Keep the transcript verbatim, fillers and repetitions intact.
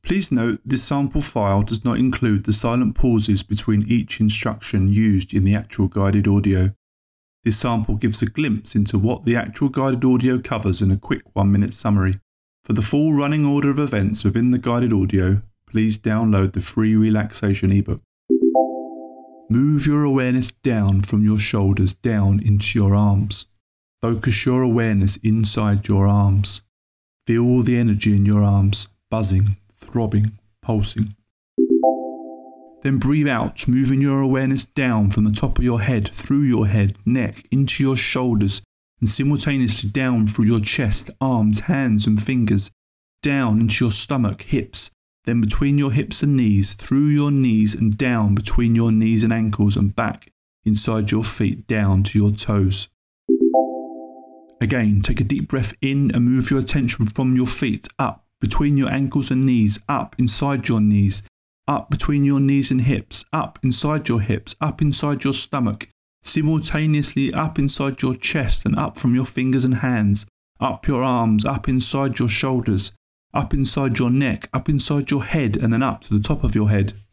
Please note this sample file does not include the silent pauses between each instruction used in the actual guided audio. This sample gives a glimpse into what the actual guided audio covers in a quick one minute summary. For the full running order of events within the guided audio, please download the free relaxation ebook. Move your awareness down from your shoulders down into your arms. Focus your awareness inside your arms. Feel the energy in your arms, buzzing, throbbing, pulsing. Then breathe out, moving your awareness down from the top of your head, through your head, neck, into your shoulders, and simultaneously down through your chest, arms, hands and fingers, down into your stomach, hips, then between your hips and knees, through your knees and down between your knees and ankles and back, inside your feet, down to your toes. Again, take a deep breath in and move your attention from your feet up, between your ankles and knees, up inside your knees, up between your knees and hips, up inside your hips, up inside your stomach, simultaneously up inside your chest and up from your fingers and hands, up your arms, up inside your shoulders, up inside your neck, up inside your head and then up to the top of your head.